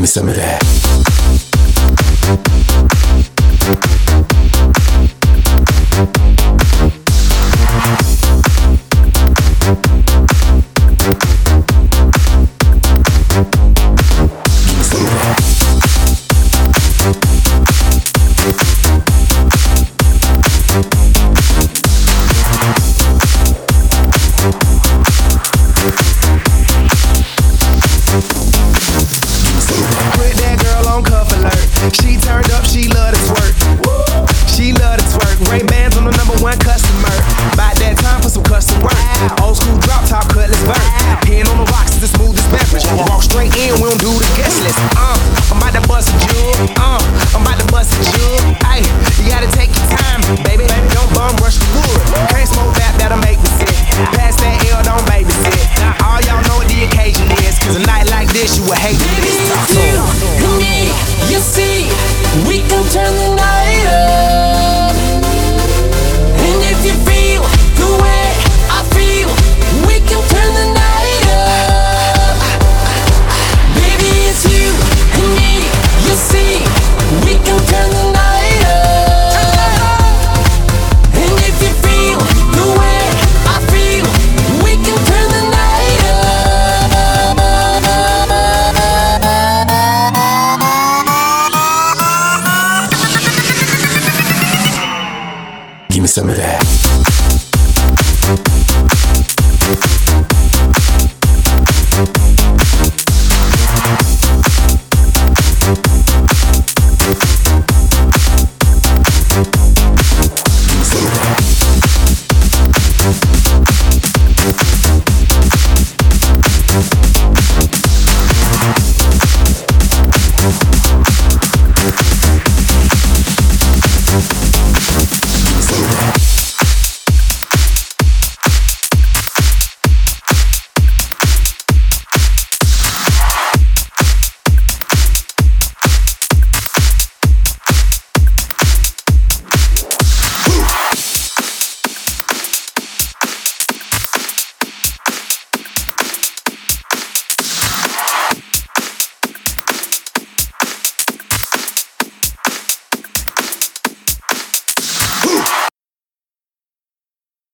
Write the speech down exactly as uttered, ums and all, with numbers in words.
some of that. She turned up, she love to twerk. She love to twerk. Ray-Bans on the number one customer. About that time for some custom work. Old school drop top cutlass vert. Pen on the rocks is the smoothest beverage. Walk straight in, we don't do the guest list. Uh, I'm about to bust a jewel. Uh, I'm about to bust a jewel. Ay, you gotta take your time, baby. Don't bum rush the wood. Can't smoke that, that'll make me sick. Pass that L, don't babysit. All y'all know what the occasion is. Cause a night like this, you would hate to miss. It's you and me, you see, we can turn the night up. And if you feel the way I feel, we can turn the night up. Baby, it's you and me, you see, we can turn the night up. And if you feel the way I feel, we can turn the night up. Give me some of that.